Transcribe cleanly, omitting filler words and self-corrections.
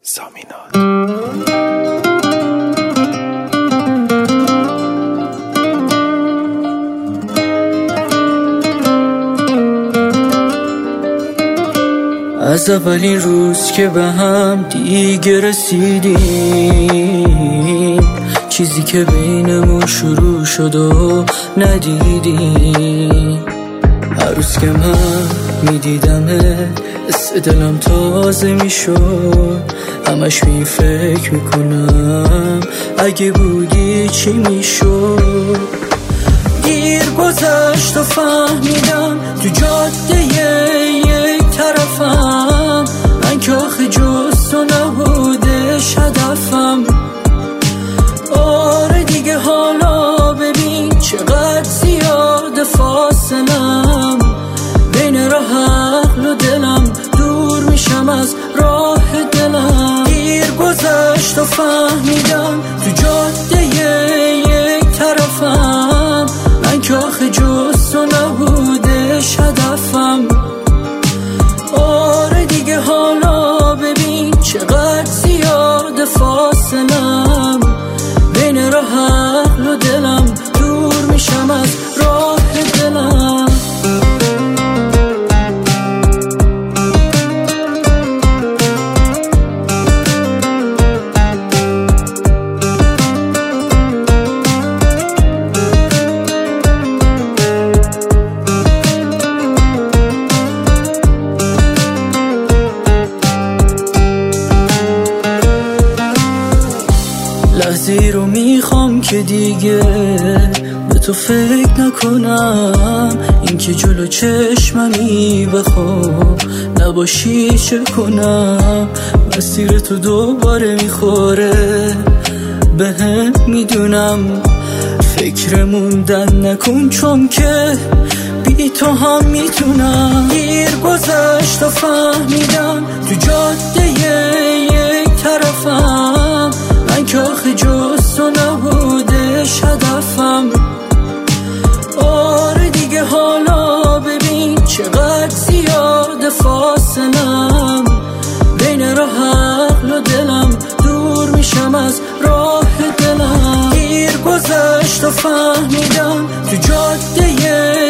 زامینات. از اولین روز که به هم دیگه رسیدیم، چیزی که بینمون شروع شد و ندیدیم. هر روز که من میدیدمه حس دلم تازه میشد، همش می فکر میکنم اگه بودی چی میشد. دیر گذشت و فهمیدم تو جاده یک طرفم، من که آخه جز تو نبودش هدفم. آره دیگه حالا ببین چقدر زیاد فاصلم بین راه عقل و دلم، دور میشم از راه دلم. دیر گذشت و فهمیدم تو جاده یک طرفم، من که آخه جز تو نبودش هدفم. آره دیگه حالا ببین چقدر زیاد فاصلم بین راه عقل و دلم، دور میشم از راه دلم. لحظی رو میخوام که دیگه به تو فکر نکنم، این که جلو چشممی بخوام نباشی چه کنم. مسیر تو دوباره میخوره بهم، میدونم فکر موندن نکن چون که بی تو هم میتونم. دیر گذشت و فهمیدم تو جاده یک طرفم، من که آخه جز تو نبودش هدفم. آره دیگه حالا ببین چقدر زیاد فاصلم بین راه عقل و دلم، دور میشم از راه دلم. دیر گذشت و فهمیدم تو جاده